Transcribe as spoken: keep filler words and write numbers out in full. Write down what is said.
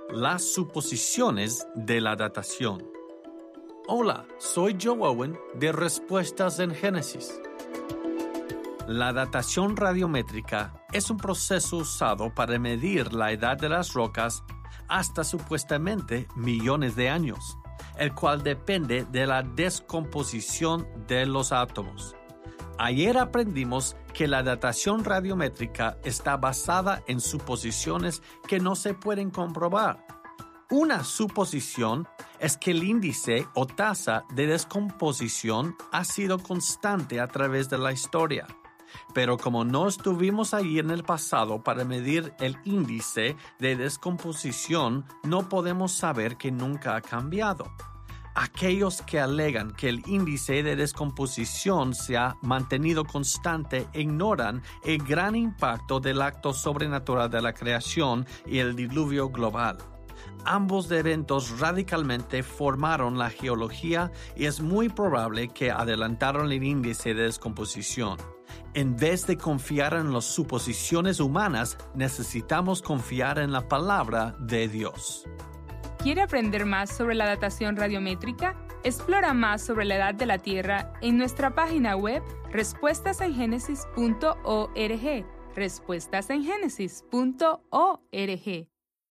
las suposiciones de la datación. Hola, soy Joe Owen de Respuestas en Génesis. La datación radiométrica es un proceso usado para medir la edad de las rocas hasta supuestamente millones de años, el cual depende de la descomposición de los átomos. Ayer aprendimos que la datación radiométrica está basada en suposiciones que no se pueden comprobar. Una suposición es que el índice o tasa de descomposición ha sido constante a través de la historia. Pero como no estuvimos ahí en el pasado para medir el índice de descomposición, no podemos saber que nunca ha cambiado. Aquellos que alegan que el índice de descomposición se ha mantenido constante ignoran el gran impacto del acto sobrenatural de la creación y el diluvio global. Ambos eventos radicalmente formaron la geología y es muy probable que adelantaron el índice de descomposición. En vez de confiar en las suposiciones humanas, necesitamos confiar en la palabra de Dios. ¿Quiere aprender más sobre la datación radiométrica? Explora más sobre la edad de la Tierra en nuestra página web respuestas en génesis punto org. respuestas en génesis punto org.